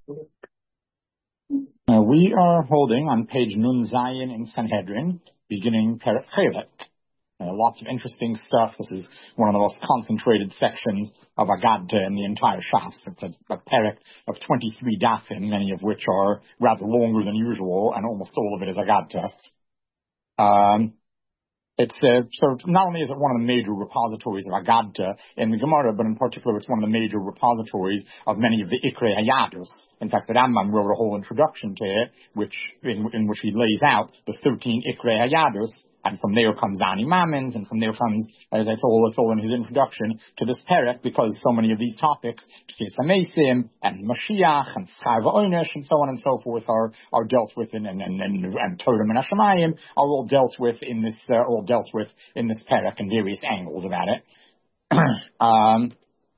We are holding on page Nun Zayin in Sanhedrin, beginning Perek Chelek. Lots of interesting stuff. This is one of the most concentrated sections of Agadta in the entire Shas. It's a perek of 23 dafim, many of which are rather longer than usual, and almost all of it is Agadta. So not only is it one of the major repositories of Agadta in the Gemara, but in particular it's one of the major repositories of many of the Ikrei Hayadus. In fact, the Rambam wrote a whole introduction to it, in which he lays out the 13 Ikrei Hayadus, and from there comes Ani Mamins, and from there comes, it's all in his introduction to this perek, because so many of these topics, Tkes HaMesim, and Mashiach, and Schar V'Onesh, and so on and so forth, are dealt with and Totem and Hashemayim are all dealt with in this perek in various angles about it.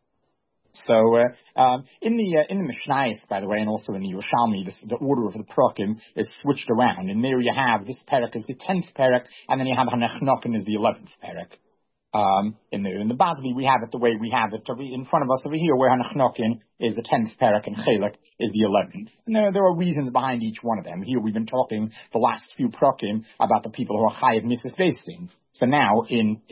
In the Mishnayos, by the way, and also in the Yerushalmi, the order of the Prakim is switched around. And there you have, this perek is the 10th perek, and then you have Hanechnokin is the 11th perek. In the Bavli, we have it the way we have it in front of us over here, where Hanechnokin is the 10th perek and Chelek is the 11th. And there are reasons behind each one of them. Here we've been talking the last few Prakim about the people who are Chayiv Mitzvahs based in. So now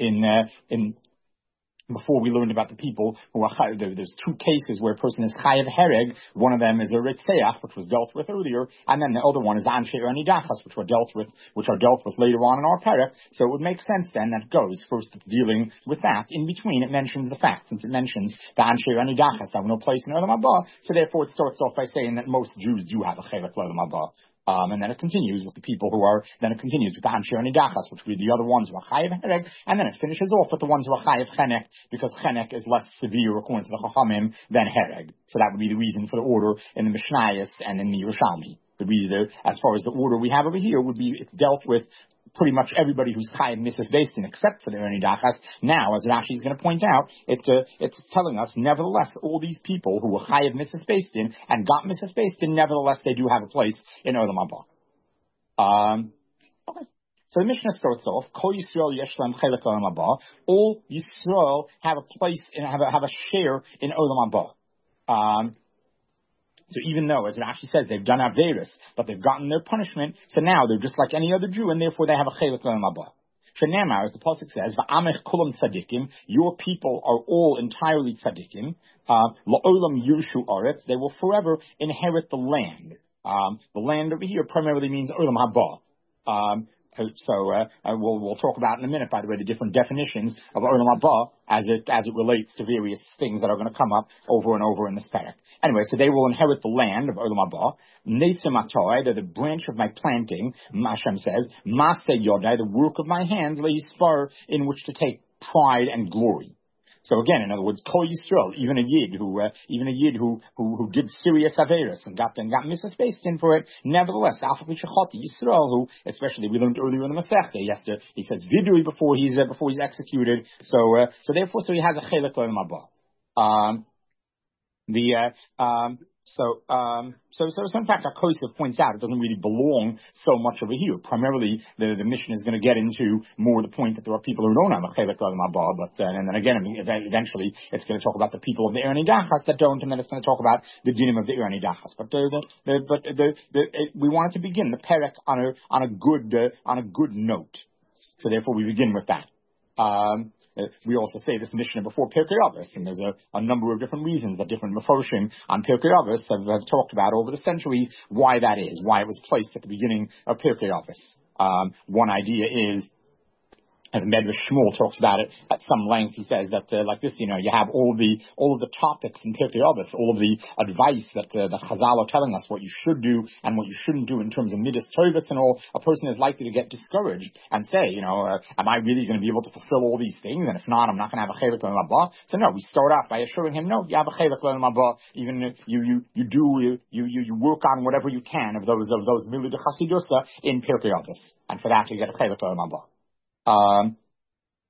before we learned about the people who are chayiv, there's two cases where a person is chayiv hereg. One of them is a ritzeach, which was dealt with earlier, and then the other one is anshe nidachas, which are dealt with later on in our perek. So it would make sense then that it goes first it's dealing with that. In between, it mentions the fact, since it mentions the anshe nidachas have no place in Olam Haba. So therefore, it starts off by saying that most Jews do have a chelek Olam Haba. And then it continues with the people then it continues with the Anshe Nidachas, which would be the other ones who are Chayiv Hereg, and then it finishes off with the ones who are Chayiv Chenek, because Chenek is less severe according to the Chachamim than Hereg. So that would be the reason for the order in the Mishnayos and in the Yerushalmi. As far as the order we have over here would be, it's dealt with pretty much everybody who's Chayiv Mitzvahs based in, except for the Erni Dachas. Now, as Rashi is going to point out, it's telling us, nevertheless, all these people who were Chayiv Mitzvahs based in and got Mitzvahs based in, nevertheless, they do have a place in Olam Haba. Okay. So the Mishnah starts off, Kol Yisrael Yeshlem Chelek Olam Haba. All Yisrael have a place have a share in Olam Haba. So even though, as Rashi says, they've done Averis, but they've gotten their punishment, so now they're just like any other Jew, and therefore they have a Chelek Olam Haba. Shenamar, as the pasuk says, Va'amech kulam tzadikim, your people are all entirely tzadikim. La'olam yirshu aretz, they will forever inherit the land. The land over here primarily means Olam Haba. We'll talk about in a minute, by the way, the different definitions of Olam Haba as it relates to various things that are going to come up over and over in this perek. Anyway, so they will inherit the land of Olam Haba. Neitzim atoi, they're the branch of my planting. Hashem says, Maseh yodai, the work of my hands, leisfar, in which to take pride and glory. So again, in other words, Kol Yisrael, even a Yid who did serious Averis and got Mitzvahs based in for it, nevertheless, Yisrael, who, especially we learned earlier in the Masechta, he says vidui before he's executed. So therefore, he has a Chelek Olam Haba. So in fact, Akosef points out it doesn't really belong so much over here. Primarily, the mission is going to get into more the point that there are people who don't have a Chelek Olam Haba, but and then again, eventually, it's going to talk about the people of the Erni Dachas that don't, and then it's going to talk about the dinim of the Erni Dachas. We wanted to begin the perek on a good note. So therefore, we begin with that. We also say this Mishnah before Pirkei Avos, and there's a number of different reasons that different Meforshim on Pirkei Avos have talked about over the centuries why that is, why it was placed at the beginning of Pirkei Avos. One idea is, and Medrash Shmuel talks about it at some length. He says that like this, you have all of the topics in Pirkei Avos, all of the advice that the Chazal are telling us what you should do and what you shouldn't do in terms of midas tovos and all. A person is likely to get discouraged and say, am I really going to be able to fulfill all these things? And if not, I'm not going to have a Chelek Olam Haba. So no, we start off by assuring him, no, you have a Chelek Olam Haba. Even you work on whatever you can of those Milud Chasidusa in Pirkei Avos, and for that you get a Chelek Olam Haba.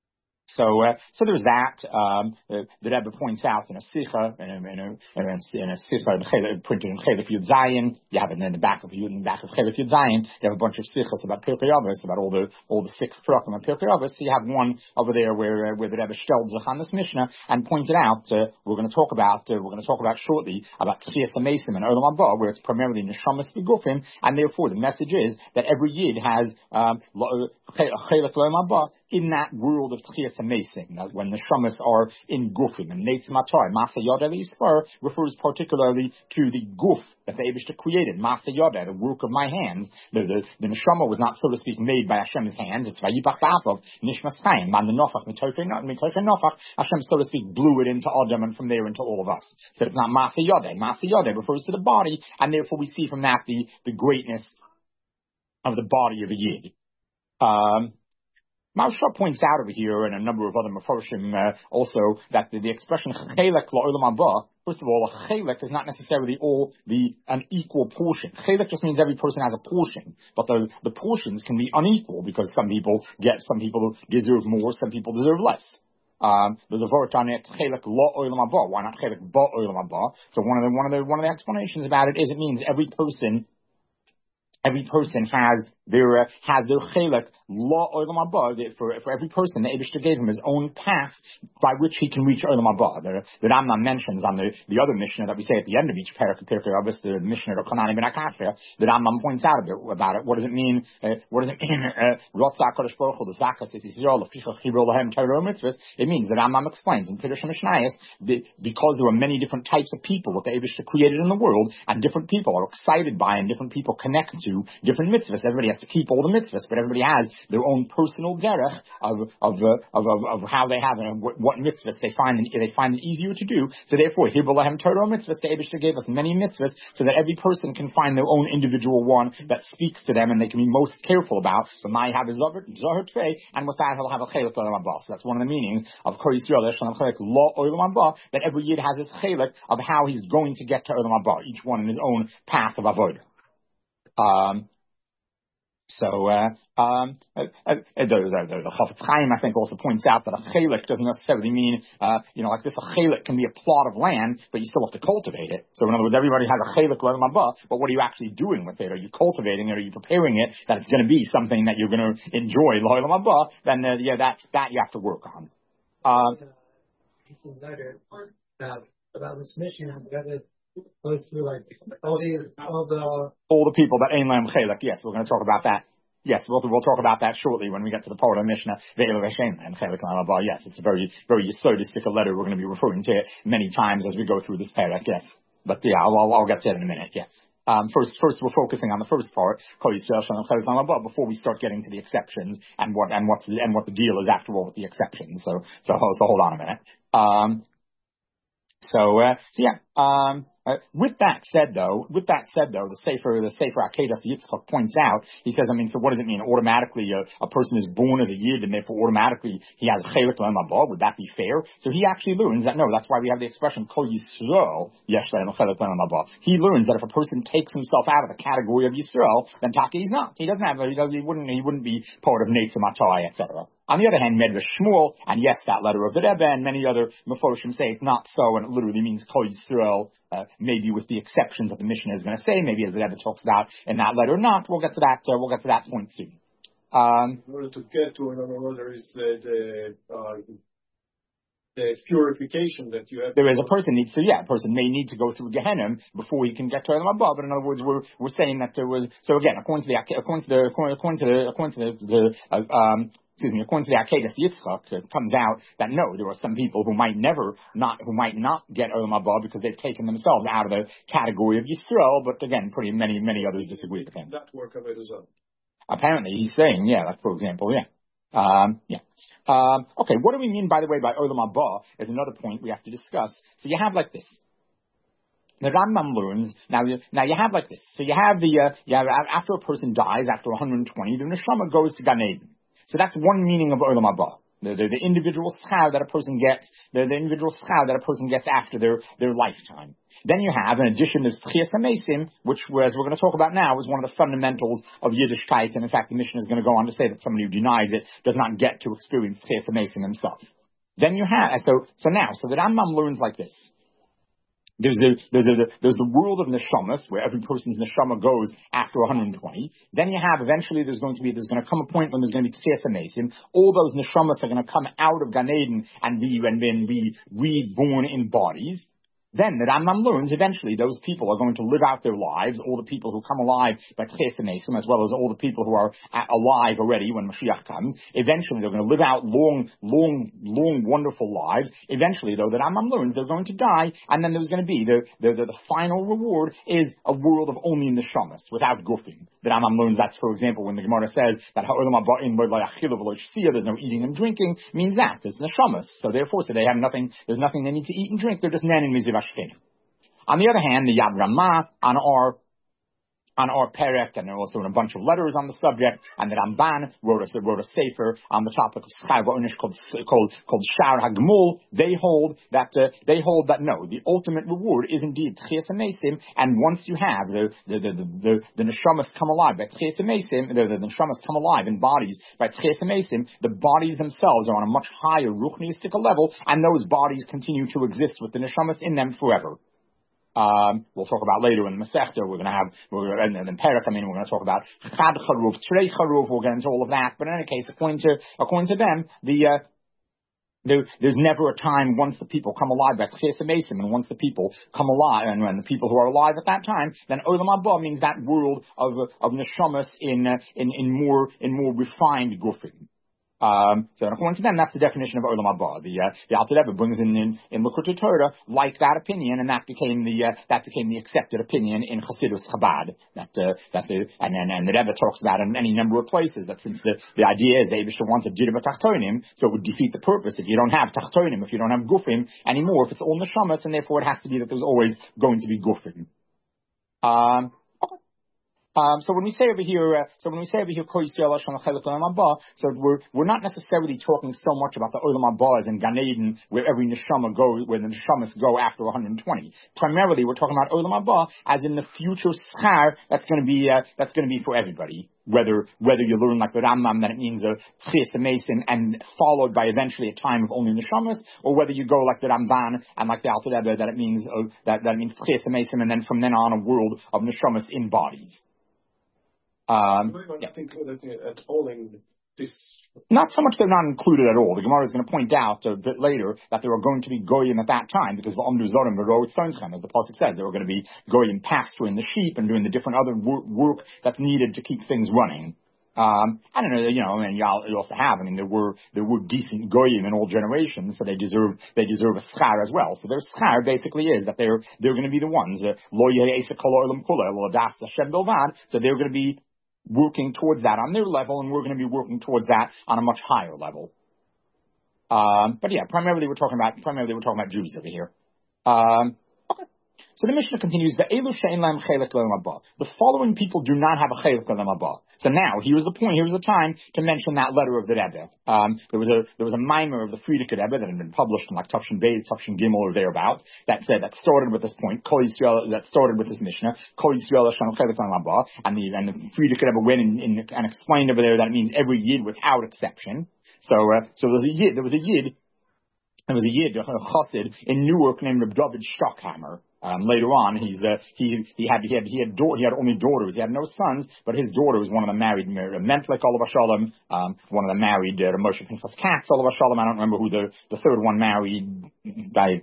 So there's that. The Rebbe points out in a Sikha, in a Sikha, printed in Chelek Yud Zayin. You have it in the back of Chelek Yud Zayin. You have a bunch of Sikhas about Pirkei Avos, about all the six Prakim of Pirkei Avos. So you have one over there where the Rebbe stelled Zach on this Mishnah and pointed out. We're going to talk about shortly about Tchias HaMesim and Olam Haba, where it's primarily Neshamas V'Gufim, and therefore the message is that every Yid has Chelek Olam Haba in that world of Tchias HaMesim. Now, when the Shamas are in Gufim, and Neitz Matar, Masa Yoda Yisfar refers particularly to the Guf that the Eibishter created, Masa Yoda, the work of my hands. The Neshama was not, so to speak, made by Hashem's hands. It's Vayipach Ba'apav, Nishmas Chaim, Man the Nofach, Mitofei Nofach. Hashem, so to speak, blew it into Adam and from there into all of us. So it's not Masa Yoda. Masa Yoda refers to the body, and therefore we see from that the greatness of the body of a Yid. Maharsha points out over here, and a number of other Mefarshim also, that the expression Chelek La'olam Haba, first of all, a Chelek is not necessarily an equal portion. Chelek just means every person has a portion, but the portions can be unequal because some people deserve more, some people deserve less. There's a word on it, Chelek La'olam Haba. Why not Chelek Ba'olam Haba? So one of the explanations about it is it means every person has their chelek la olam haba. For every person, the Eibishter gave him his own path by which he can reach olam haba. The Rambam mentions on the other Mishnah that we say at the end of each parak, the Mishnah of Chanani ben Akashya, the Rambam points out a bit about it. What does it mean? Rotzah Kodesh Baruch Hu l'zakas es Yisrael l'fichach chibro lahem Torah mitzvahs. It means the Rambam explains in Pirush HaMishnayos because there are many different types of people that the Eibishter created in the world, and different people are excited by and different people connect to different mitzvahs. Everybody has to keep all the mitzvahs, but everybody has their own personal derech of how they have it and what mitzvahs they find it easier to do. So therefore, Hibur Lahem Torah mitzvahs, the Eibishter gave us many mitzvahs so that every person can find their own individual one that speaks to them and they can be most careful about. So my have is Zohar Tvei, and with that he'll have a Chelek Olam Haba. So that's one of the meanings of Kol Yisrael Chelek Lo Olam Haba, that every Yid has his Chelek of how he's going to get to Olam Haba, each one in his own path of avodah. The Chafetz Chaim, I think, also points out that a chelek doesn't necessarily mean, like this, a chelek can be a plot of land, but you still have to cultivate it. So in other words, everybody has a chelek l'olam haba, but what are you actually doing with it? Are you cultivating it? Are you preparing it that it's going to be something that you're going to enjoy l'olam haba? Then, that you have to work on. About this mission, goes through like all the people that ain't lam chelek. Yes, we're going to talk about that. Yes, we'll talk about that shortly when we get to the part of Mishnah Ve'elu V'Shem and Chelek Lam Haba. Yes, it's a very very yesodistic letter. We're going to be referring to it many times as we go through this parak. Yes, but yeah, I'll get to it in a minute. Yeah. First we're focusing on the first part, Kol Yisrael Shalom Chelek Lam Haba, before we start getting to the exceptions and what the deal is after all with the exceptions. So hold on a minute. With that said, though, the Sefer Akedas Yitzchak points out, he says, so what does it mean? Automatically, a person is born as a Yid, and therefore automatically he has Chelek L'Olam Haba. Would that be fair? So he actually learns that, no, that's why we have the expression, Kol Yisrael Yesh Lehem Chelek L'Olam Haba. He learns that if a person takes himself out of the category of Yisrael, then Taka he's not. He wouldn't be part of Neitz Matai, etc. On the other hand, Medrash Shmuel, and yes, that letter of the Rebbe, and many other Mefarshim say it's not so, and it literally means Kol Yisrael, maybe with the exceptions that the Mishnah is going to say, maybe as the Rebbe talks about in that letter or not. We'll get to that point soon. In order to get to another one, there is the purification that you have. There is a person may need to go through Gehenna before he can get to Olam Haba. But in other words, we're saying that there was. So again, according to the Akedas Yitzchak, it comes out that no, there are some people who might not get Olam Haba because they've taken themselves out of the category of Yisrael. But again, many others disagree with him. That work of it as well. Apparently, he's saying, like for example, okay, what do we mean, by the way, by Olam Haba is another point we have to discuss. So you have like this. The Rambam learns, now you have like this. So you have after a person dies, after 120, the neshama goes to Gan Eden. So that's one meaning of Olam Haba. the individual schar that a person gets, the individual schar that a person gets after their lifetime. Then you have, in addition, there's Tchias HaMesim, which, as we're going to talk about now, is one of the fundamentals of Yiddishkeit, and in fact, the Mishnah is going to go on to say that somebody who denies it does not get to experience Tchias HaMesim himself. Then you have, so the Rambam learns like this. There's the world of neshamas, where every person's neshama goes after 120. Then you have, eventually there's going to come a point when there's going to be Tchias HaMesim. All those neshamas are going to come out of Gan Eden and be reborn in bodies. Then the Rambam learns eventually those people are going to live out their lives, all the people who come alive by Tchias HaMesim, as well as all the people who are alive already when Mashiach comes. Eventually they're going to live out long, wonderful lives. Eventually, though, the Rambam learns they're going to die, and then there's going to be the final reward is a world of only neshamas, without gufim. The Rambam learns that's, for example, when the Gemara says that there's no eating and drinking, means that it's neshamas. So therefore, they have nothing. There's nothing they need to eat and drink. They're just nen and miziv. On the other hand, the Yad Ramah on our perek, and there are also a bunch of letters on the subject, and the Ramban wrote a sefer on the topic of schar v'onish called Shar Hagmul. They hold that no, the ultimate reward is indeed Tchias HaMesim, and once you have the neshamas come alive by Tchias HaMesim, the neshamas come alive in bodies by Tchias HaMesim, the bodies themselves are on a much higher ruchniistic level, and those bodies continue to exist with the neshamas in them forever. We'll talk about later in the Masechta. And then Perek, we're going to talk about Chad Charuv, Trei Charuv. We'll get into all of that. But in any case, according to them, there's never a time once the people come alive by Tchias HaMesim, and once the people come alive, and when the people who are alive at that time, then Olam Haba means that world of neshamas in more refined gufim. So according to them, that's the definition of Olam Haba. The Alter Rebbe brings in Likutei Torah like that opinion, and that became the accepted opinion in Chassidus Chabad. And the Rebbe talks about it in any number of places that since the idea is the Eibishter wants a Jid Tachtonim, so it would defeat the purpose if you don't have Tachtonim, if you don't have Gufim anymore, if it's all Neshamas, and therefore it has to be that there's always going to be Gufim. So when we say over here, Kol Yisrael Hashem L'Chelek Olam Haba, so we're not necessarily talking so much about the Olam Haba as in Gan Eden, where every neshama goes, where the neshamas go after 120. Primarily, we're talking about Olam Haba as in the future schar that's going to be for everybody. Whether you learn like the Rambam that it means a Tchias HaMesim and followed by eventually a time of only neshamas, or whether you go like the Ramban and like the Alter Rebbe that it means that it means Tchias HaMesim and then from then on a world of neshamas in bodies. Not so much they're not included at all. The Gemara is going to point out a bit later that there are going to be goyim at that time because v'omdu zorim v'roet tzonechem, as the pasuk said, there are going to be goyim pasturing the sheep and doing the different other work that's needed to keep things running. I don't know, and you also have. There were decent goyim in all generations, so they deserve a schar as well. So their schar basically is that they're going to be the ones lo ye'esek kol olam kula lo das Hashem bilvad. So they're going to be working towards that on their level, and we're going to be working towards that on a much higher level. But yeah, primarily we're talking about Jews over here. Okay. So the Mishnah continues, the following people do not have a chelik olam haba. So now, here's the point, here's the time to mention that letter of the Rebbe. There was a mimer of the Frierdiker Rebbe that had been published in like Tafshin Beis, Tafshin Gimel or thereabouts, that started with this point, that started with this Mishnah, Kol Yisrael Hashem Chelik olam haba, and the Frierdiker Rebbe went and explained over there that it means every Yid without exception. So there was a Yid, a chassid in Newark named Reb David Stockhammer. Later on, he had only daughters. He had no sons, but his daughter was one of the married Mentlik Olav Shalom, one of the married Moshe Pinchas Katz Olav Shalom. I don't remember who the third one married by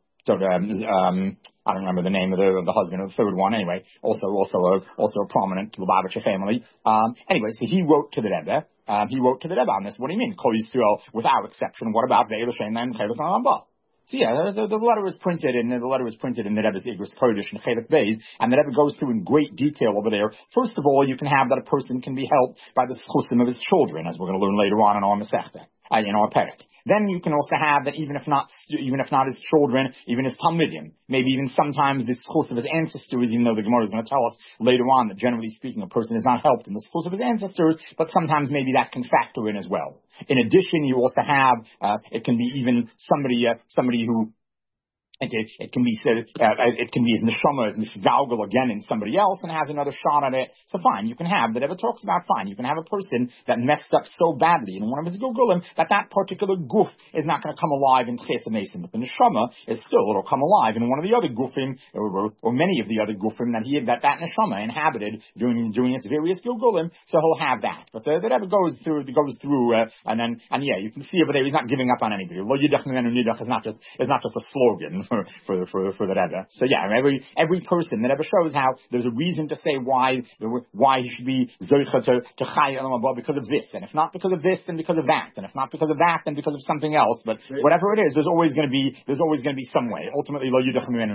I don't remember the name of the husband of the third one. Anyway, also a prominent Lubavitcher family. Anyway, so he wrote to the Rebbe. On this. What do you mean? Kol Yisrael without exception. What about Ve'elu Shein Lahem Chelik Olam Haba? So yeah, the letter was printed in the Rebbe's Igros Kodesh and Chelik Beis, and the Rebbe goes through in great detail over there. First of all, you can have that a person can be helped by the schusim of his children, as we're going to learn later on in our Masechta, in our Perek. Then you can also have that even if not his children, even his talmidim, maybe even sometimes the schus of his ancestors, even though the Gemara is going to tell us later on that generally speaking a person is not helped in the schus of his ancestors, but sometimes maybe that can factor in as well. In addition, you also have, it can be even somebody who it can be said, it can be his neshama, his nishgalgal again in somebody else and has another shot at it. So fine, you can have, that ever talks about fine, you can have a person that messed up so badly in one of his gulgulim that particular guf is not going to come alive in Tchias Mason, but the neshama is still, it'll come alive in one of the other gufim, or many of the other gufim that neshama inhabited during its various gulgulim, so he'll have that. But that ever goes through, and you can see over there, he's not giving up on anybody. Lo yidach mimenu nidach is not just a slogan for the Rebbe. So yeah, every person, the Rebbe shows how there's a reason to say why he should be zoicha to Chai Olam Haba because of this, and if not because of this, then because of that, and if not because of that, then because of something else. But whatever it is, there's always going to be some way. Ultimately, lo yidach mimenu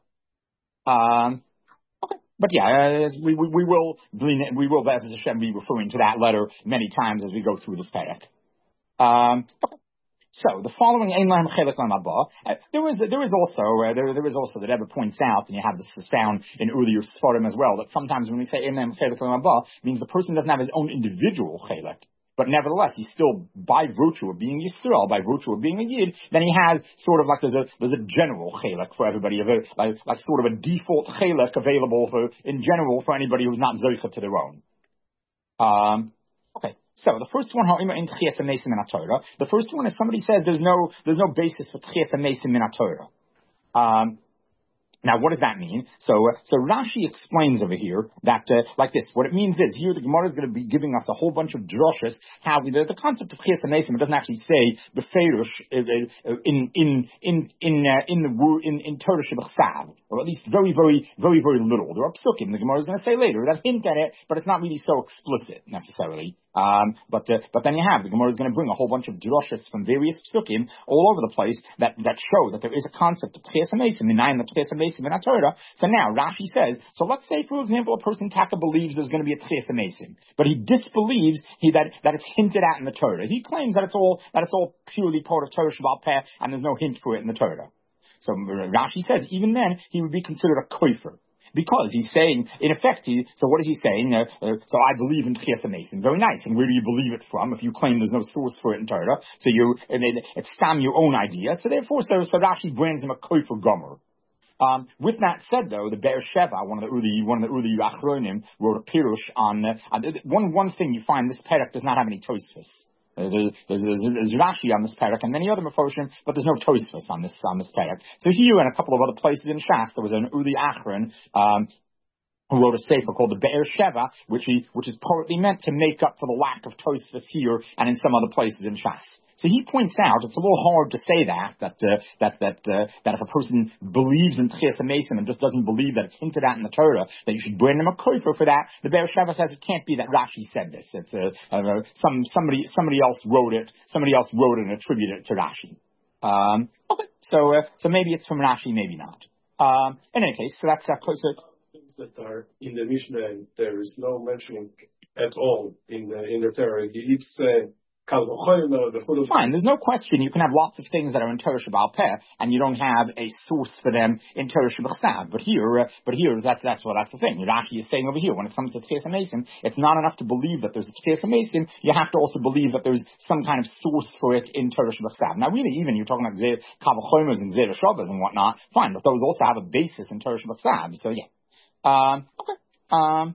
nidach. Okay. But yeah, we will, Be'ez Hashem, be referring to that letter many times as we go through this perek. Okay. So the following Ein Lahem Chelek Olam Haba, there is also the Rebbe points out, and you have this found in earlier Sfarim as well, that sometimes when we say Ein Lahem Chelek Olam Haba, means the person doesn't have his own individual chelek, but nevertheless he's still, by virtue of being Yisrael, by virtue of being a Yid, then he has sort of like there's a general chelek for everybody, like sort of a default chelek available in general for anybody who's not zoicha to their own. Okay. So the first one, in Tchias Mason min Torah. The first one is somebody says there's no basis for Tchias Mason min Torah. Now, what does that mean? So Rashi explains over here that, like this, what it means is, here the Gemara is going to be giving us a whole bunch of drushes, how the concept of Tchias Mason, it doesn't actually say befeirush in Torah Shebachsav, or at least very, very, very, very little. There are psukim, the Gemara is going to say later, that hint at it, but it's not really so explicit, necessarily. But then you have, the Gemara is going to bring a whole bunch of drushes from various psukim all over the place that show that there is a concept of Tchias Mason, the Tchias Mason in Torah. So now Rashi says, so let's say, for example, a person taka believes there's going to be a Tchias Mason, but he disbelieves that it's hinted at in the Torah. He claims that it's all purely part of Torah Sheba'al Peh and there's no hint for it in the Torah. So Rashi says, even then, he would be considered a koifer. Because he's saying, in effect, so what is he saying? So I believe in Tchias Mason. Very nice. And where do you believe it from? If you claim there's no source for it in Torah, so it's stam your own idea. So therefore, so Rashi brands him a koifer gomer. With that said, though, the Be'er Sheva, one of the Uli Achronim, wrote a pirush on one thing you find, this perek does not have any tosfos. There's Rashi on this perek and many other mefoshim, but there's no tosfos on this perek. So here and a couple of other places in Shas, there was an Uli Achron who wrote a sefer called the Be'er Sheva, which is partly meant to make up for the lack of tosfos here and in some other places in Shas. So he points out it's a little hard to say that if a person believes in Tchias Mason and just doesn't believe that it's hinted at in the Torah, that you should bring him a koifer for that. The Be'er Sheva says it can't be that Rashi said this. It's somebody else wrote it. Somebody else wrote it and attributed it to Rashi. Okay, so maybe it's from Rashi, maybe not. In any case, so that's things that are in the Mishnah. There is no mentioning at all in the Torah. It's fine, there's no question you can have lots of things that are in Torah Sheba'al Peh and you don't have a source for them in Torah Shebachsav. But here that's the thing. Rashi is saying over here, when it comes to Tchias Mason, it's not enough to believe that there's a Tchias Mason, you have to also believe that there's some kind of source for it in Torah Shebachsav. Now really, even you're talking about Kavachomas and Zera Shabbos and whatnot, fine, but those also have a basis in Torah Shebachsav. So yeah. Okay.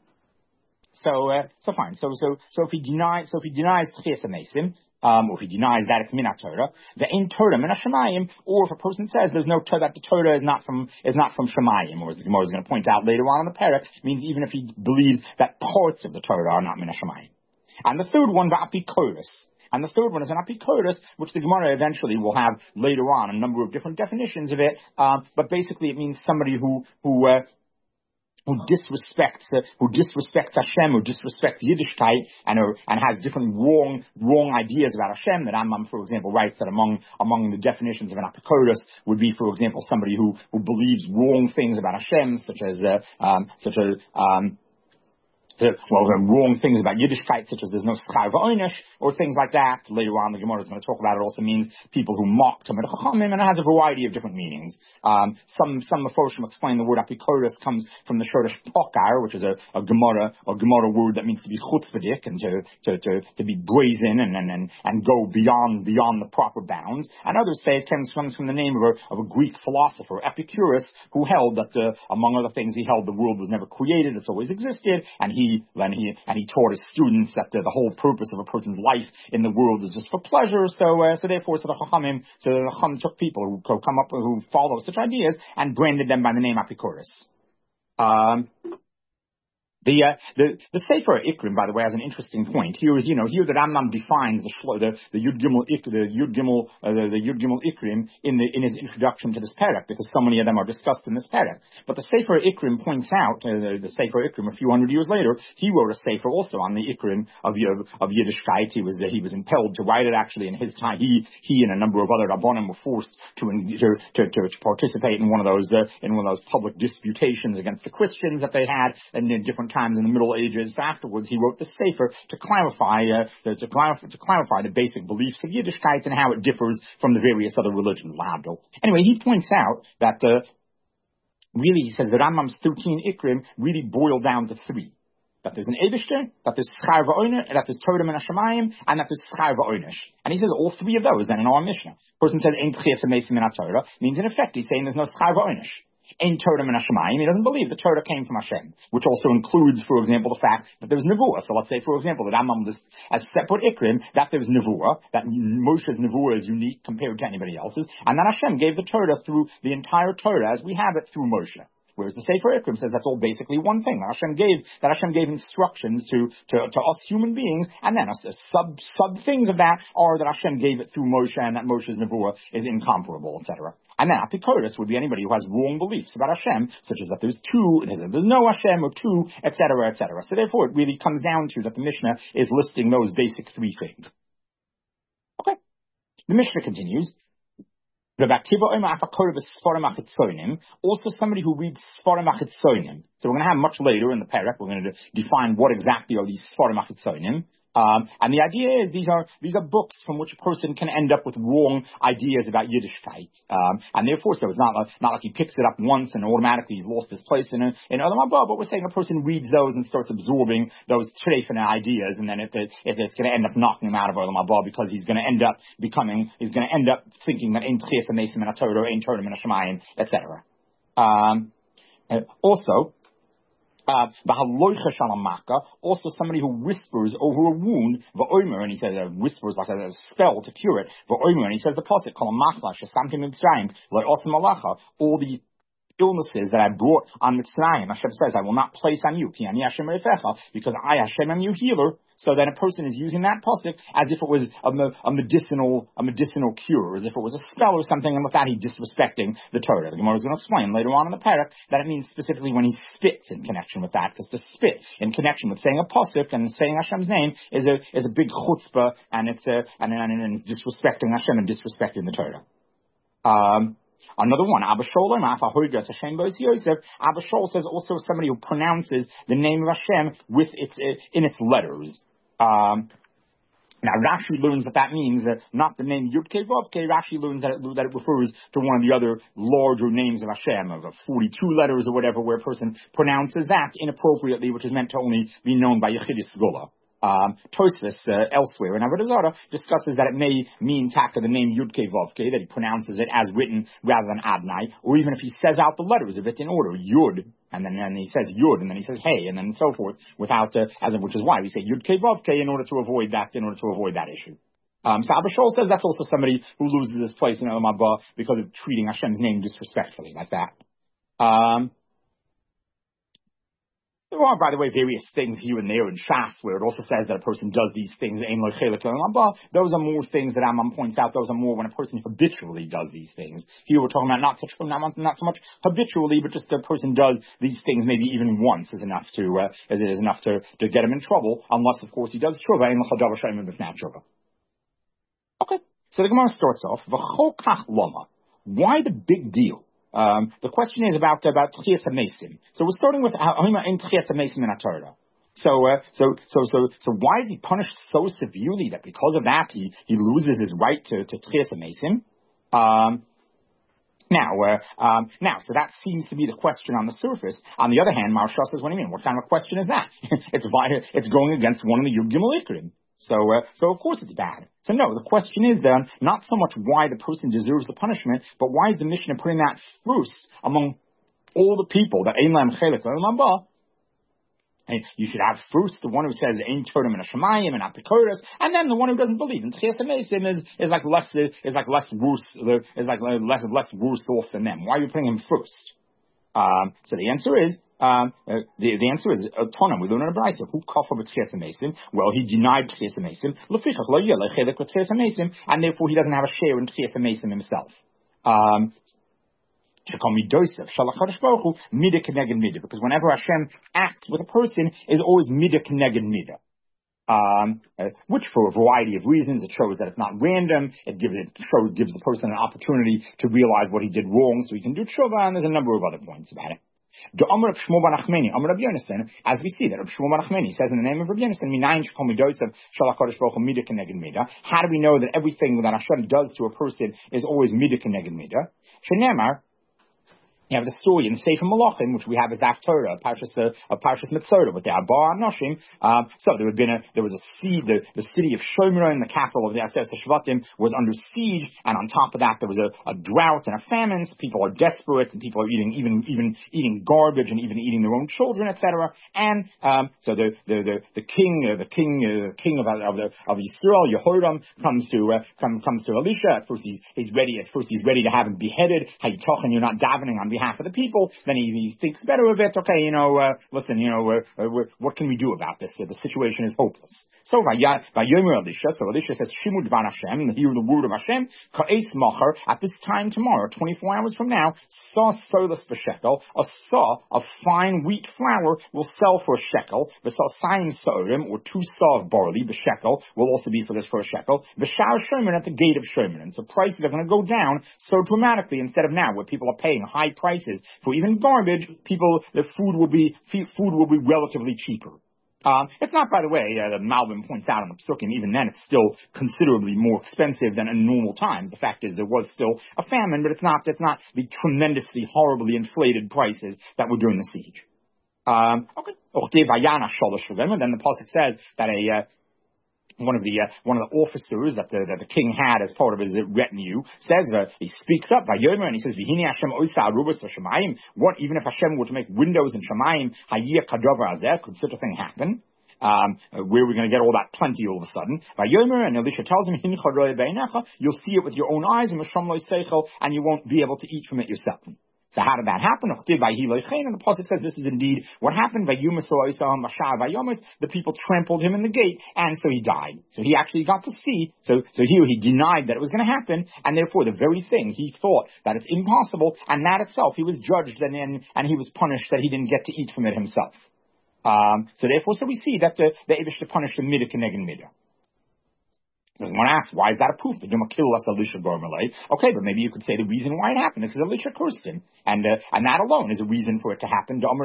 So fine. So if he denies Tchias Mason, or if he denies that it's min Torah, the ein Torah min Shemayim, or if a person says there's no Torah, that the Torah is not from Shemayim, or as the Gemara is going to point out later on in the perek, means even if he believes that parts of the Torah are not min Shemayim. And the third one, the apikoros. And the third one is an apikoros, which the Gemara eventually will have later on a number of different definitions of it. But basically, it means somebody who disrespects Hashem, who disrespects Yiddishkeit, and has different wrong ideas about Hashem. That Rambam, for example, writes that among the definitions of an apikoros would be, for example, somebody who believes wrong things about Hashem, such as wrong things about Yiddishkeit, such as there's no schar v'oinish, or things like that. Later on, the Gemara is going to talk about it. Also means people who mock Talmid Chachamim, and it has a variety of different meanings. Some Meforshim explain the word apikoros comes from the Shoresh pokar, which is a Gemara word that means to be chutzpahdik and to be brazen and go beyond the proper bounds. And others say it comes from the name of a Greek philosopher, Epicurus, who held that among other things, he held the world was never created; it's always existed, and he taught his students that the whole purpose of a person's life in the world is just for pleasure. So therefore, the Chacham took people who follow such ideas and branded them by the name Epicurus. The Sefer Ikrim, by the way, has an interesting point. Here the Rambam defines the Yud Gimel Ikrim in his introduction to this parak, because so many of them are discussed in this parak. But the Sefer Ikrim points out, the Sefer Ikrim a few hundred years later, he wrote a Sefer also on the Ikrim of Yiddishkeit. He was impelled to write it actually in his time. He and a number of other Rabbanim were forced to participate in one of those public disputations against the Christians that they had, and in different times in the Middle Ages. Afterwards, he wrote the Sefer to clarify the basic beliefs of Yiddishkeit and how it differs from the various other religions. Anyway, he points out that really, he says the Rambam's 13 Ikrim really boil down to three. That there's an Eibishter, that there's Schar V'Oinish, that there's Torah Min HaShamayim, and that there's Schar V'Oinish. And he says all three of those then in our Mishnah. Person says Ein Tchias HaMeisim Min HaTorah means in effect he's saying there's no Schar V'Oinish. In Torah Min HaShamayim, he doesn't believe the Torah came from Hashem, which also includes, for example, the fact that there was Nevuah. So let's say, for example, that Rambam lists as separate Ikrim, that there was Nevuah, that Moshe's Nevuah is unique compared to anybody else's, and that Hashem gave the Torah through the entire Torah as we have it through Moshe. Whereas the Sefer Ikrim says that's all basically one thing. That Hashem gave instructions to us human beings, and then sub things of that are that Hashem gave it through Moshe, and that Moshe's Nevuah is incomparable, etc. And then Apikoros would be anybody who has wrong beliefs about Hashem, such as that there's no Hashem or two, etc., etc. So therefore, it really comes down to that the Mishnah is listing those basic three things. Okay. The Mishnah continues. Also somebody who reads Sforim HaChitzonim. So we're going to have much later in the parak, we're going to define what exactly are these Sforim HaChitzonim. And the idea is these are books from which a person can end up with wrong ideas about Yiddishkeit. And therefore, so it's not like he picks it up once and automatically he's lost his place in Olam Haba, but we're saying a person reads those and starts absorbing those treifin ideas, and then it's going to end up knocking him out of Olam Haba, because he's going to end up thinking that Ein Tchias HaMeisim Min HaTorah, Ein Torah Min HaShamayim, etc. Also somebody who whispers over a wound, and he says whispers like a spell to cure it, and he says the pasuk, all the illnesses that I brought on Mitzrayim, Hashem says, I will not place on you, because I, Hashem, am your healer. So then a person is using that pasuk as if it was a medicinal cure, as if it was a spell or something, and with that he's disrespecting the Torah. The Gemara is going to explain later on in the parak that it means specifically when he spits in connection with that, because to spit in connection with saying a pasuk and saying Hashem's name is a big chutzpah, and it's disrespecting Hashem and disrespecting the Torah. Another one, Abba Shaul says also somebody who pronounces the name of Hashem with in its letters. Now Rashi learns that means not the name Yud Kei Vav Kei. Rashi learns that it refers to one of the other larger names of Hashem, of 42 letters or whatever, where a person pronounces that inappropriately, which is meant to only be known by Yechidus Gula. Tosfos elsewhere in Avodah Zarah discusses that it may mean taka the name Yud Kei Vav Kei, that he pronounces it as written rather than Adnai, or even if he says out the letters of it in order, Yud, and then he says Yud, and then he says Hey, and then so forth, without which is why we say Yud Kei Vav Kei in order to avoid that issue. So Abba Shaul says that's also somebody who loses his place in Olam Haba because of treating Hashem's name disrespectfully like that. There are, by the way, various things here and there in Shas where it also says that a person does these things. Those are more things that Amam points out. Those are more when a person habitually does these things. Here we're talking about not so much habitually, but just a person does these things maybe even once is enough to get him in trouble, unless of course he does tshuva. Okay, so the Gemara starts off, why the big deal? The question is about Tchias HaMeisim. So we're starting with Ein Tchias HaMeisim in HaTorah. So why is he punished so severely that because of that he loses his right to Tchias Mesim? Now, so that seems to be the question on the surface. On the other hand, Maharsha says, what do you mean? What kind of a question is that? It's going against one of the Yud Gimel Ikrim. So of course it's bad. So no, the question is then not so much why the person deserves the punishment, but why is the Mishnah putting that first among all the people that Ein Lahem Chelek Olam Haba? You should have first the one who says Ein Torah Min Hashamayim and Apikoros, and then the one who doesn't believe. And Tchias Mesim is like less worse off than them. Why are you putting him first? So the answer is the answer is Tana. We learn in a brayso who kafar b'Tchias Mesim. Well, he denied Tchias Mesim. Lefichach lo yeh lechelek b'Tchias Mesim, and therefore he doesn't have a share in Tchias Mesim himself. Because whenever Hashem acts with a person, is always midah keneged midah. Which for a variety of reasons, it shows that it's not random. It gives the person an opportunity to realize what he did wrong, so he can do tshuva. And there's a number of other points about it. As we see that Rav Shmuel bar Nachmani says in the name of Rabbi Yonasan, how do we know that everything that Hashem does to a person is always midah keneged midah? You have the story in Sefer Malachim, which we have as Haftorah, of Parshas Mitzorah, with the Arba Anoshim. So there was a siege. The city of Shomron, the capital of the Aseret Shvatim, was under siege, and on top of that, there was a drought and a famine. So people are desperate, and people are even eating garbage, and even eating their own children, etc. And so the king of Yisrael, Yehoram, comes to Elisha. At first he's ready to have him beheaded. Hayitachin, you're not davening on behalf of the people. Then he thinks better of it. Okay, listen, what can we do about this? The situation is hopeless. So Vayomer Elisha. So Elisha says, Shimu Dvar Hashem, hear the word of Hashem. Ka'es Macher, at this time tomorrow, 24 hours from now, saw solas b'shekel, a saw of fine wheat flour will sell for a shekel. The saw sayim sorim, or 2 saw of barley, b'shekel, will also be for this for a shekel. B'shar Shomer, at the gate of Shomer. And so prices are going to go down so dramatically instead of now, where people are paying high prices for even garbage. The food will be relatively cheaper. It's not, by the way, that Malvin points out in the Psukim, even then it's still considerably more expensive than in normal times. The fact is there was still a famine, but it's not the tremendously, horribly inflated prices that were during the siege. Okay. And then the pasuk says that one of the officers that the king had as part of his retinue says he speaks up by Yomer and he says, "V'hini Hashem oisa arubas v'shamayim." What, even if Hashem were to make windows in Shamayim, hayir kadover azeh, could such a thing happen? Where are we going to get all that plenty all of a sudden? By Yomer, and Elisha tells him, "Hincha ro'eh beinecha," you'll see it with your own eyes, and misham lo seichel, and you won't be able to eat from it yourself. So how did that happen? And the pasuk says this is indeed what happened. The people trampled him in the gate, and so he died. So he actually got to see. So here he denied that it was going to happen, and therefore the very thing he thought that it's impossible, and that itself he was judged and he was punished that he didn't get to eat from it himself. So we see that the Eibush punished him midah keneged midah. So one asks, why is that a proof? Okay, but maybe you could say the reason why it happened is because Elisha cursed him, and that alone is a reason for it to happen. A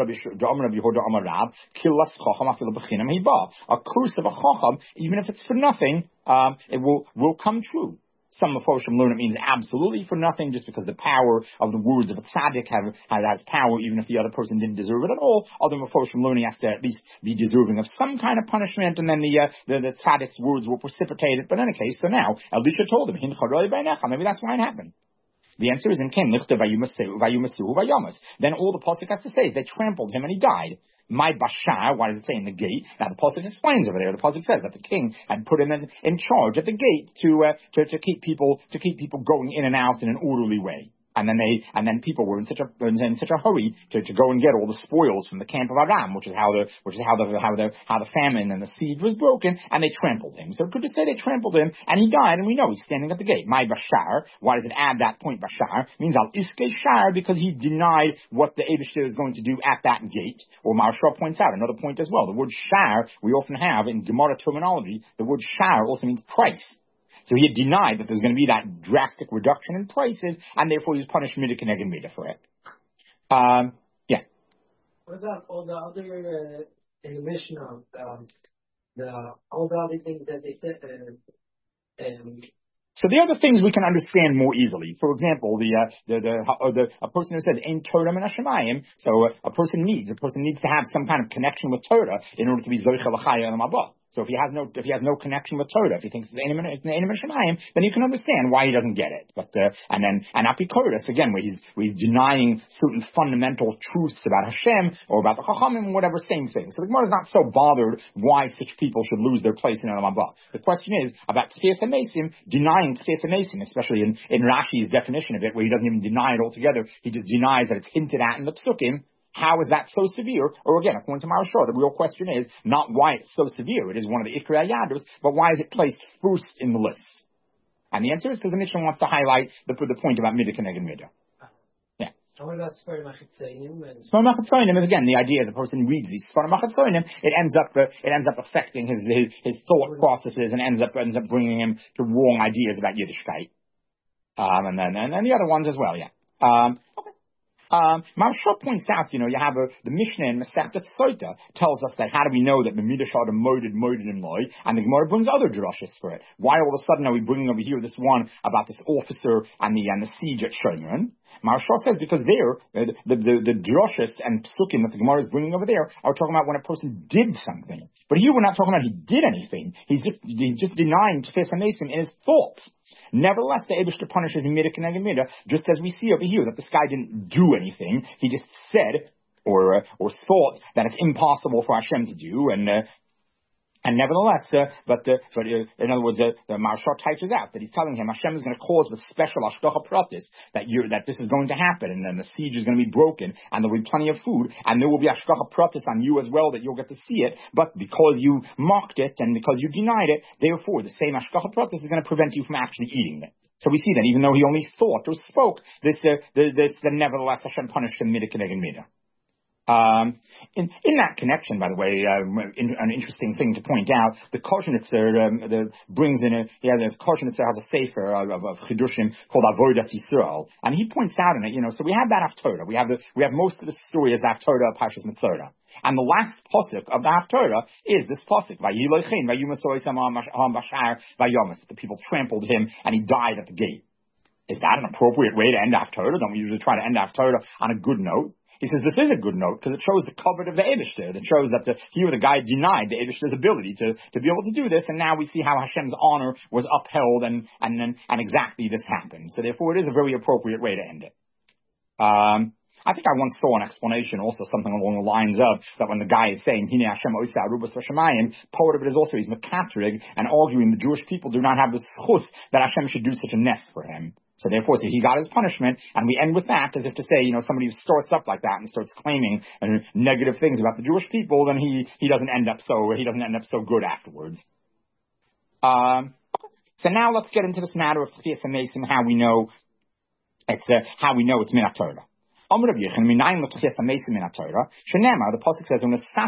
curse of a chacham, even if it's for nothing, it will come true. Some of the Mephoshim learn it means absolutely for nothing, just because the power of the words of a tzaddik has power, even if the other person didn't deserve it at all. Other Mephoshim learn he has to at least be deserving of some kind of punishment, and then the tzaddik's words will precipitate it. But in any case, so now Elisha told him, maybe that's why it happened. The answer is in Ken Lichte Vayumasu Vayamas. Then all the pasuk has to say is they trampled him and he died. My bashar, why does it say in the gate? Now the pasuk explains over there. The pasuk says that the king had put him in charge at the gate to keep people going in and out in an orderly way. And then people were in such a hurry to go and get all the spoils from the camp of Aram, which is how the famine and the siege was broken, and they trampled him. So it could just say they trampled him, and he died, and we know he's standing at the gate. My bashar, why does it add that point bashar? It means al iske shar, because he denied what the Eibishter is going to do at that gate. Or Maharsha points out another point as well. The word shar we often have in Gemara terminology. The word shar also means price. So he had denied that there's going to be that drastic reduction in prices, and therefore he was punished midah keneged midah for it. Yeah. What about all the other in the Mishnah, all the other things that they said, So the other things we can understand more easily. For example, a person who says "Ein Torah min hashamayim," so a person needs to have some kind of connection with Torah in order to be zoicha l'chaya olam haba. So if he has no connection with Torah, if he thinks it's Ein Shemayim, then you can understand why he doesn't get it. But and Apikoros, again, where he's denying certain fundamental truths about Hashem or about the Chachamim, whatever, same thing. So the Gemara is not so bothered why such people should lose their place in Olam Haba. The question is about Tchias HaMesim, denying Tchias HaMesim, especially in Rashi's definition of it, where he doesn't even deny it altogether. He just denies that it's hinted at in the Psukim. How is that so severe? Or again, according to Maharshal, the real question is not why it's so severe. It is one of the Ikra Yados, but why is it placed first in the list? And the answer is because the Mishnah wants to highlight the point about Midah Keneged Midah. Yeah. What about Sfarim HaChitzonim? Sfarim HaChitzonim is, again, the idea as a person reads these Sfarim HaChitzonim, it ends up affecting his thought processes and ends up bringing him to wrong ideas about Yiddishkeit. And the other ones as well, yeah. Maharshal points out, you have the Mishnah in Masechet Sota tells us that how do we know that the Midah Shad moided in Loi, and the Gemara brings other drushes for it. Why all of a sudden are we bringing over here this one about this officer and the siege at Shomron? Maharshal says because there, the drushes and psukim that the Gemara is bringing over there are talking about when a person did something. But here we're not talking about he did anything. He's just denying Tchias HaMesim in his thoughts. Nevertheless, the Eibishter punishes in Midah Keneged Midah, just as we see over here that this guy didn't do anything. He just said or thought that it's impossible for Hashem to do, and nevertheless, in other words, the Maharshal types out that he's telling him Hashem is going to cause with special ashgacha pratis that this is going to happen, and then the siege is going to be broken, and there'll be plenty of food, and there will be ashgacha pratis on you as well that you'll get to see it. But because you mocked it and because you denied it, therefore the same ashgacha pratis is going to prevent you from actually eating it. So we see that even though he only thought or spoke, nevertheless Hashem punished him Midah Keneged Midah. In that connection, by the way, an interesting thing to point out, the Koshnitzer brings in the Koshnitzer has a sefer of Chidushim called Avodas Yisrael, and he points out in it, so we have that Haftorah, we have most of the story as Haftorah of Parshas Mitzorah, and the last pasuk of the Haftorah is this pasuk, Vayilochin, Vayumasoisam Bashar, Vayomas, the people trampled him and he died at the gate. Is that an appropriate way to end Haftorah? Don't we usually try to end Haftorah on a good note? He says this is a good note because it shows the covet of the Eibishter. It shows that the guy denied the Eibishter's ability to be able to do this, and now we see how Hashem's honor was upheld, and exactly this happened. So therefore, it is a very appropriate way to end it. I think I once saw an explanation, also something along the lines of that when the guy is saying Hine Hashem Oisa Arubas Hashemayim, part of it is also he's mekatrig and arguing the Jewish people do not have the schus that Hashem should do such a nest for him. So therefore, he got his punishment, and we end with that as if to say, somebody who starts up like that and starts claiming negative things about the Jewish people, then he doesn't end up so good afterwards. So now let's get into this matter of Tchias HaMesim, how we know it's Minat Torah. The pasuk says,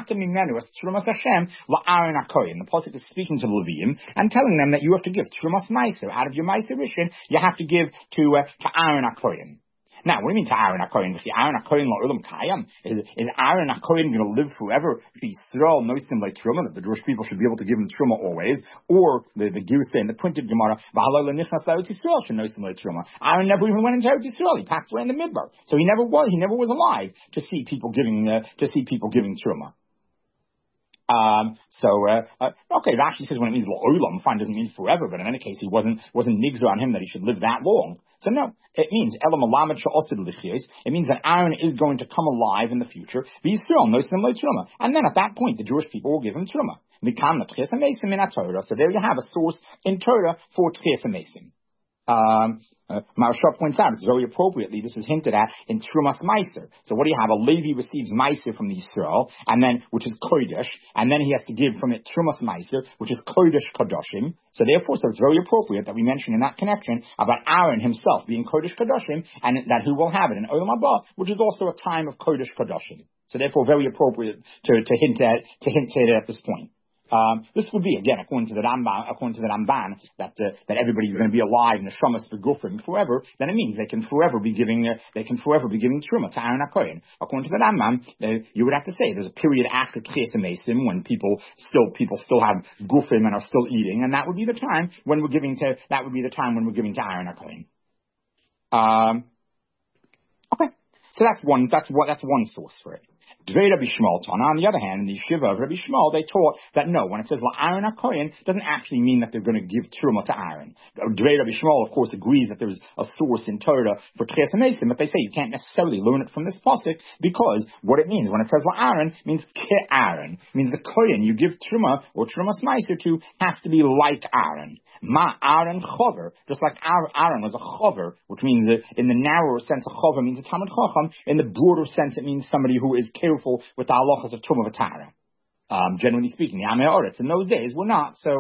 the pasuk is speaking to the Leviim and telling them that you have to give Trumas Meiser out of your Meiser Rishon. You have to give to Aaron HaKohen. Now, what do you mean to Aaron HaKohen? Aaron HaKohen la'olam kayam? Is Aaron HaKohen going to live forever? Yisrael noisim like Truma, that the Jewish people should be able to give him Truma always? Or the Girsa in the printed Gemara, V'halal nichnas la'eretz Yisrael should noisim like Truma. Aaron never even went into Eretz Yisrael. He passed away in the Midbar. So he never was alive to see people giving Truma. Okay, Rashi says when it means la'olam, fine, doesn't mean forever, but in any case, he wasn't nigzer on him that he should live that long. So no, it means elam alamed she'osid l'chios. It means that Aaron is going to come alive in the future. V'Yisrael knows them like Truma, and then at that point, the Jewish people will give him Truma. Mikam Tchias HaMesim in Torah. So there you have a source in Torah for Tchias HaMesim. Maharshal points out, it's very appropriately, this is hinted at in Trumas Meiser. So what do you have? A Levi receives Meiser from the Yisrael, and then, which is Kodesh, and then he has to give from it Trumas Meiser, which is Kodesh Kadoshim. So therefore, it's very appropriate that we mention in that connection about Aaron himself being Kodesh Kadoshim, and that who will have it in Olam Haba, which is also a time of Kodesh Kadoshim. So therefore, very appropriate to hint at it at this point. This would be, again, according to the Ramban, that everybody's going to be alive in the Shamas Begufim forever. Then it means they can forever be giving truma to Aaron HaKohen. According to the Rambam, you would have to say there's a period after Tchias HaMesim when people still have gufim and are still eating, and that would be the time when we're giving to Aaron HaKohen. Okay, so that's one source for it. Dvei Rabbi Shmuel Tana. On the other hand, in the Yeshiva of Rabbi Shmuel, they taught that no, when it says Aaron HaKohen, doesn't actually mean that they're going to give truma to Aaron. Dvei Rabbi Shmuel, of course, agrees that there's a source in Torah for Tchias HaMesim, but they say you can't necessarily learn it from this pasuk because what it means when it says Aaron means Aaron, means the Kohen you give truma or trumas meiser to has to be like Aaron. Ma Aaron chover, just like Aaron was a chover, which means in the narrower sense, a chover means a Talmid Chacham. In the broader sense, it means somebody who is careful with the halachas of Truma V'Tara. Generally speaking, the Amei Oretz in those days were not. So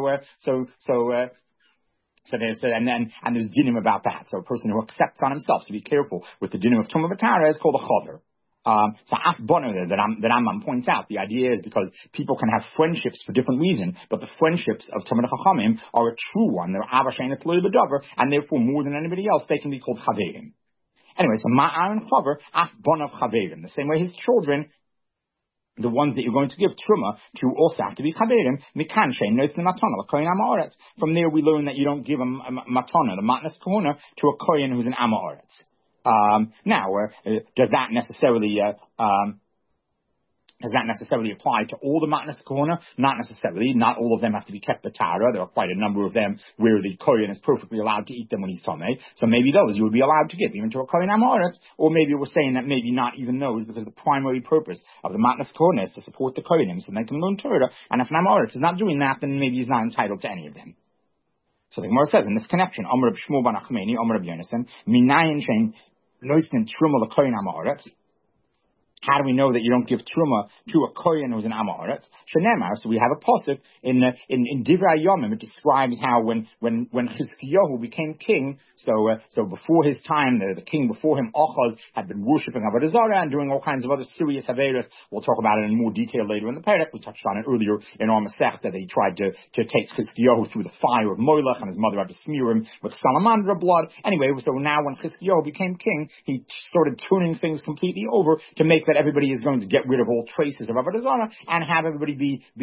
there's there's dinim about that. So a person who accepts on himself to be careful with the dinim of Truma V'Tara is called a chover. So Af Bono that Rambam points out, the idea is because people can have friendships for different reasons, but the friendships of Talmid Chachamim are a true one. They're Avashain Etloi B'Davar, and therefore more than anybody else, they can be called Chaverim. Anyway, so Ma'aron Chaver, Af Bonav Chaverim. The same way his children, the ones that you're going to give truma to, also have to be chaverim. Mikan shein nois matana l'kohen amaretz. From there, we learn that you don't give a matana, the matnas kahuna, to a kohen who's an amaretz. Now, does that necessarily apply to all the matnas kahuna? Not necessarily. Not all of them have to be kept b'tara. There are quite a number of them where the kohen is perfectly allowed to eat them when he's tomei. So maybe those you would be allowed to give even to a kohen amaretz, or maybe we're saying that maybe not even those, because the primary purpose of the matnas kahuna is to support the kohenim so they can learn Torah. And if an amaretz is not doing that, then maybe he's not entitled to any of them. So the Gemara says in this connection, Amar Reb Shmuel ben Achmeni, Amar Reb Yonasan, Minayin shein noisnin truma l'kohen amaretz. How do we know that you don't give truma to a kohen who's an amaretz? Shenemar. So we have a pasuk in Divrei Yomim. It describes how when Chizkiyahu became king. So before his time, the king before him, Achaz, had been worshiping Avodah Zarah and doing all kinds of other serious averos. We'll talk about it in more detail later in the Perek. We touched on it earlier in our Masechta that he tried to take Chizkiyahu through the fire of Moilach, and his mother had to smear him with salamandra blood. Anyway, so now when Chizkiyahu became king, he started turning things completely over to make that everybody is going to get rid of all traces of Avodah Zarah and have everybody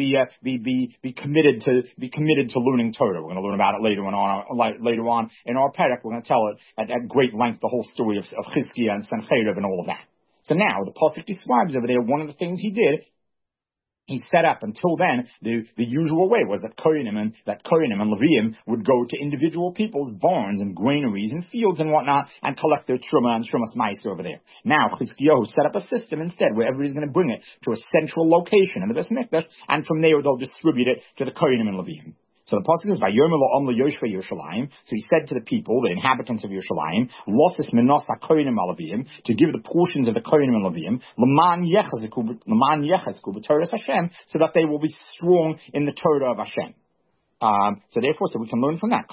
be committed to learning Torah. We're going to learn about it later on in our Perek. We're going to tell it at great length the whole story of Chizkiah and Sancheriv and all of that. So now the pasuk describes over there one of the things he did. He set up until then the usual way was that Kohanim and Leviim would go to individual people's barns and granaries and fields and whatnot and collect their truma and trumas ma'aser over there. Now Chizkiyahu set up a system instead where everybody's going to bring it to a central location in the Beis Mikdash, and from there they'll distribute it to the Kohanim and Leviim. So the pasuk says, "Vayomer lo Om Yoshvei Yerushalayim." So he said to the people, the inhabitants of Yerushalayim, "Losis menos haKohanim Alavim," to give the portions of the Kohanim and Leviim, "L'man yechazku b'Torah Hashem," so that they will be strong in the Torah of Hashem. So we can learn from that.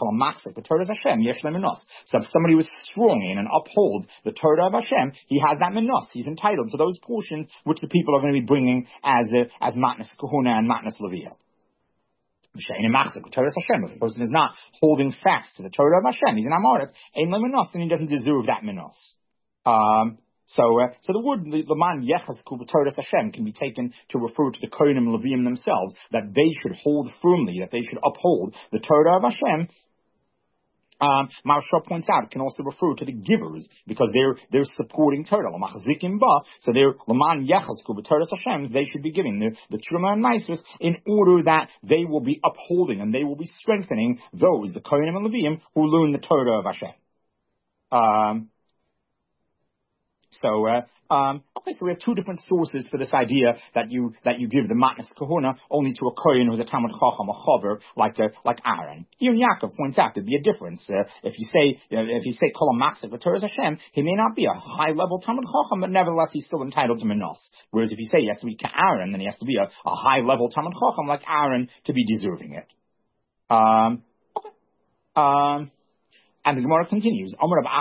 So if somebody was strong in and upholds the Torah of Hashem, he has that menos. He's entitled to those portions which the people are going to be bringing as matnas kahuna and matnas leviyah. If a person is not holding fast to the Torah of Hashem, he's an amaretz, and he doesn't deserve that menos. So the word Laman Yechazku b'Torah Hashem can be taken to refer to the Kohanim and Leviim themselves, that they should hold firmly, that they should uphold the Torah of Hashem. Maharsha points out it can also refer to the givers because they're supporting Torah. So they're Laman Yechazku b'Torah Hashem. They should be giving the Truma and Meisus in order that they will be upholding and they will be strengthening those, the Kohanim and Leviim, who learn the Torah of Hashem. Okay, so we have two different sources for this idea that you give the matnas kahuna only to a kohen who's a Talmid Chacham, a chaver, like Aaron. Here Yaakov points out there'd be a difference. If you say kol ha'maksek v'Torah Hashem, he may not be a high level Talmid Chacham, but nevertheless he's still entitled to menos. Whereas if you say he has to be Aaron, then he has to be a high level Talmid Chacham like Aaron to be deserving it. And the Gemara continues,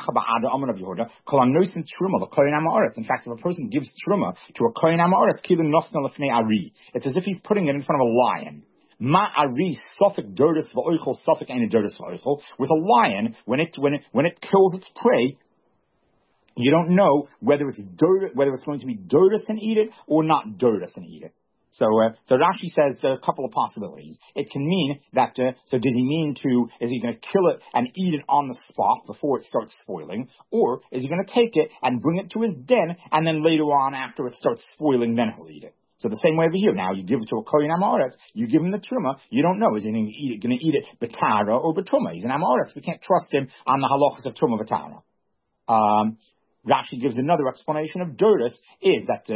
in fact, if a person gives truma to a kohen amaretz, it's as if he's putting it in front of a lion. Ma'ari sofik dirtus v'oichel sofik ain't dirtus v'oichel. With a lion, when it kills its prey, you don't know whether it's going to be dirtus and eat it or not dirtus and eat it. So Rashi says a couple of possibilities. It can mean that, so does he mean is he going to kill it and eat it on the spot before it starts spoiling? Or is he going to take it and bring it to his den and then later on after it starts spoiling, then he'll eat it? So the same way over here. Now you give it to a Kohen Amoretz, you give him the truma, you don't know, is he going to eat it betara or betuma? He's an Amoretz. We can't trust him on the halachas of truma betara. Rashi gives another explanation of dirtus, is that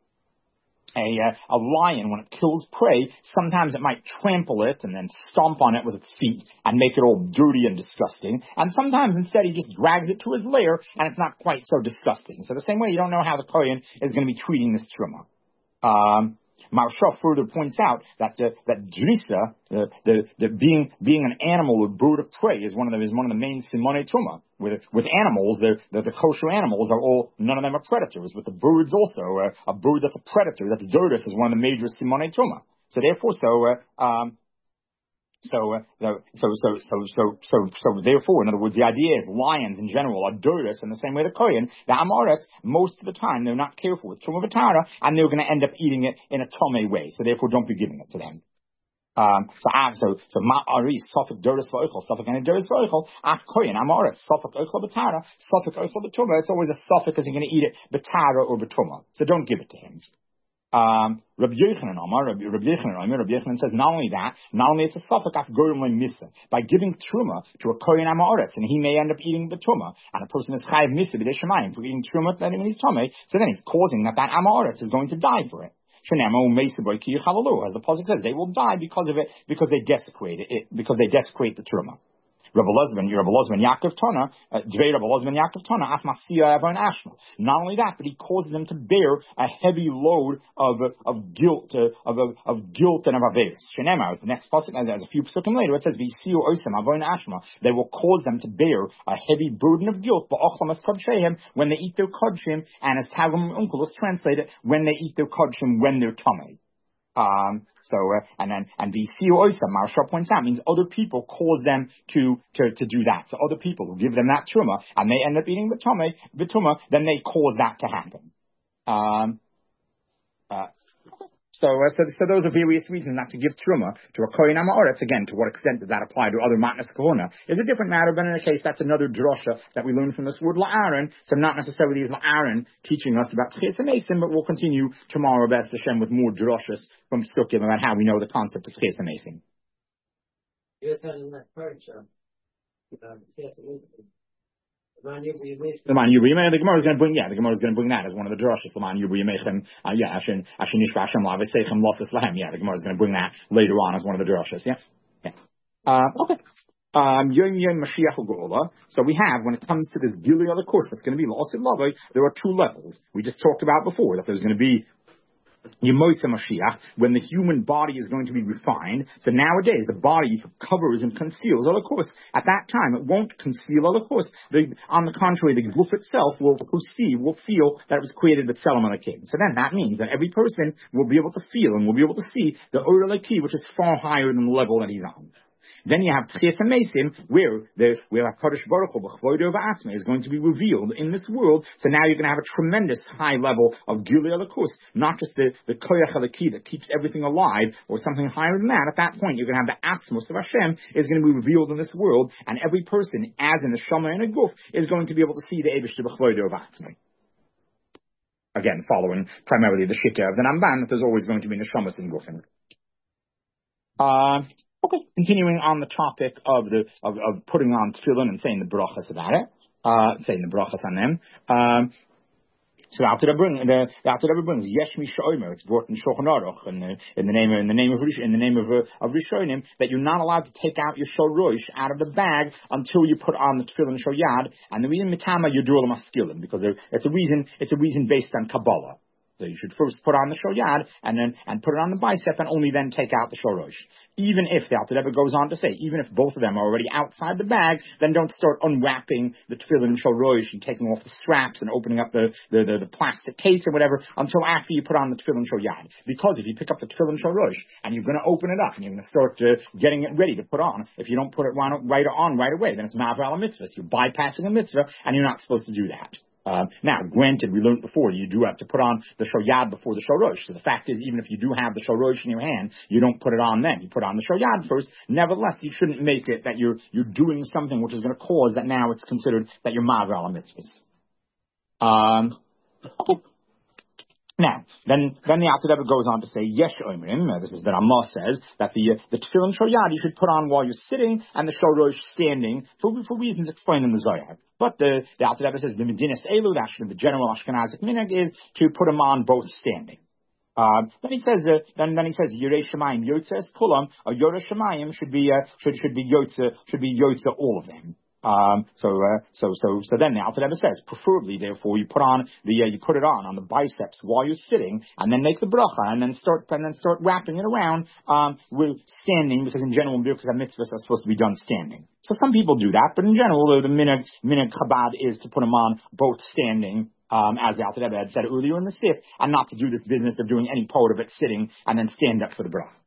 a lion, when it kills prey, sometimes it might trample it and then stomp on it with its feet and make it all dirty and disgusting. And sometimes instead he just drags it to his lair and it's not quite so disgusting. So the same way you don't know how the Kohen is going to be treating this truma. Maharsha further points out that drisa, the being an animal or bird of prey, is one of the main simonei truma. With animals, the kosher animals are all, none of them are predators. With the birds also, a bird that's a predator, that's dirtus, is one of the major simonei truma. So therefore, therefore, in other words, the idea is lions in general are dirtus in the same way the Kohen, the Amoretz, most of the time they're not careful with Truma V'Tara, and they're going to end up eating it in a Tomei way. So therefore, don't be giving it to them. Ma'ari Sofik dirtus v'oichel Sofik and dirtus v'oichel af Kohen Amoretz Sofik oichel b'Tara Sofik oichel b'Tuma. It's always a Sofik because you're going to eat it b'Tara or b'Tuma. So don't give it to him. Rabbi Yochanan says not only it's a suffix af gorim misa by giving truma to a kohen amoretz, and he may end up eating the truma, and a person is chayiv misa b'dei shemayim for eating truma that in his tummy, so then he's causing that amoretz is going to die for it. As the pasuk says, they will die because of it, because they desecrate it, because they desecrate the truma. Rabbi Lozman Yaakov Tana, not only that, but he causes them to bear a heavy load of guilt and of averis. Shenema, the next pasuk, as a few pasukim later, it says, "V'isiu osem avon ashma." They will cause them to bear a heavy burden of guilt. Ba'ochlam kodshim, when they eat their kodshim, and as Targum Onkelos translated, when they eat their kodshim when they're tummy. And the Oisa, Maharsha points out, means other people cause them to do that. So other people who give them that truma, and they end up eating the tuma, then they cause that to happen. So those are various reasons not to give truma to a kohen amoretz. Again, to what extent does that apply to other matnas kahuna is a different matter, but in any case, that's another drasha that we learn from this word la'aron. So not necessarily is la'aron teaching us about tchias hamesim, but we'll continue tomorrow, B'ez Hashem, with more drashas from Sukkim about how we know the concept of tchias hamesim. You said in that parsha, the Gemara is going to bring that as one of the drashas. The Gemara is going to bring that later on as one of the drashas. Okay. So we have, when it comes to this Gilui of the course, that's going to be L'Osid Lavoi, there are two levels. We just talked about before that there's going to be Yemoisa Mashiach, when the human body is going to be refined. So nowadays, the body covers and conceals. Of course, at that time, it won't conceal. Of course, on the contrary, the guf itself will feel that it was created with Tzelem Elokim. So then that means that every person will be able to feel and will be able to see the Or Elokei, which is far higher than the level that he's on. Then you have Tchias HaMesim, where HaKadosh Baruch Hu B'chvodo V'atzmei is going to be revealed in this world. So now you're going to have a tremendous high level of Gilui Elokus, not just the Koyach Elokei that keeps everything alive, or something higher than that. At that point, you're going to have the Atzmos of Hashem is going to be revealed in this world, and every person, as in the Shama and a Guf, is going to be able to see the Eibush B'chvodo V'atzmei. Again, following primarily the Shikha of the Ramban, that there's always going to be Neshamas and Gufin. Okay, continuing on the topic of putting on tefillin and saying the brachas about it, saying the brachas on them. So the Alter Rebbe brings Yesh Mishomer. It's brought in Shulchan Aruch in the name of Rishonim, that you're not allowed to take out your shorosh out of the bag until you put on the tefillin shoyad. And the reason mitama yudul maskilim, because it's a reason based on Kabbalah. that you should first put on the shoyad and put it on the bicep and only then take out the shorosh. Even if the Alter Rebbe goes on to say, even if both of them are already outside the bag, then don't start unwrapping the tefillin shorosh and taking off the straps and opening up the plastic case or whatever until after you put on the tefillin shoyad. Because if you pick up the tefillin shorosh and you're going to open it up and you're going to start getting it ready to put on, if you don't put it right away, then it's ma'aver al mitzvah. You're bypassing a mitzvah and you're not supposed to do that. Now, granted, we learned before, you do have to put on the shoyad before the shorosh. So the fact is, even if you do have the shorosh in your hand, you don't put it on then. You put on the shoyad first. Nevertheless, you shouldn't make it that you're doing something which is going to cause that now it's considered that you're ma'aver al mitzvahs. Now, then the Alter Rebbe goes on to say, Yesh Omrim, this is that Ramah says, that the tefillin shoyad you should put on while you're sitting and the shorosh standing for reasons explained in the Zohar. But the Alter Rebbe says, the Medinas Elu, the general Ashkenazic minhag is to put them on both standing. Then he says, Yirei Shemayim Yotzes Kulam, or Yoreh Shemayim should be Yotze all of them. So then the Alter Rebbe says, preferably, therefore, you put it on the biceps while you're sitting, and then make the bracha, and then start wrapping it around, with standing, because in general, because the mitzvahs are supposed to be done standing. So some people do that, but in general, the minhag Chabad is to put them on both standing, as the Alter Rebbe had said earlier in the Sif, and not to do this business of doing any part of it sitting, and then stand up for the bracha.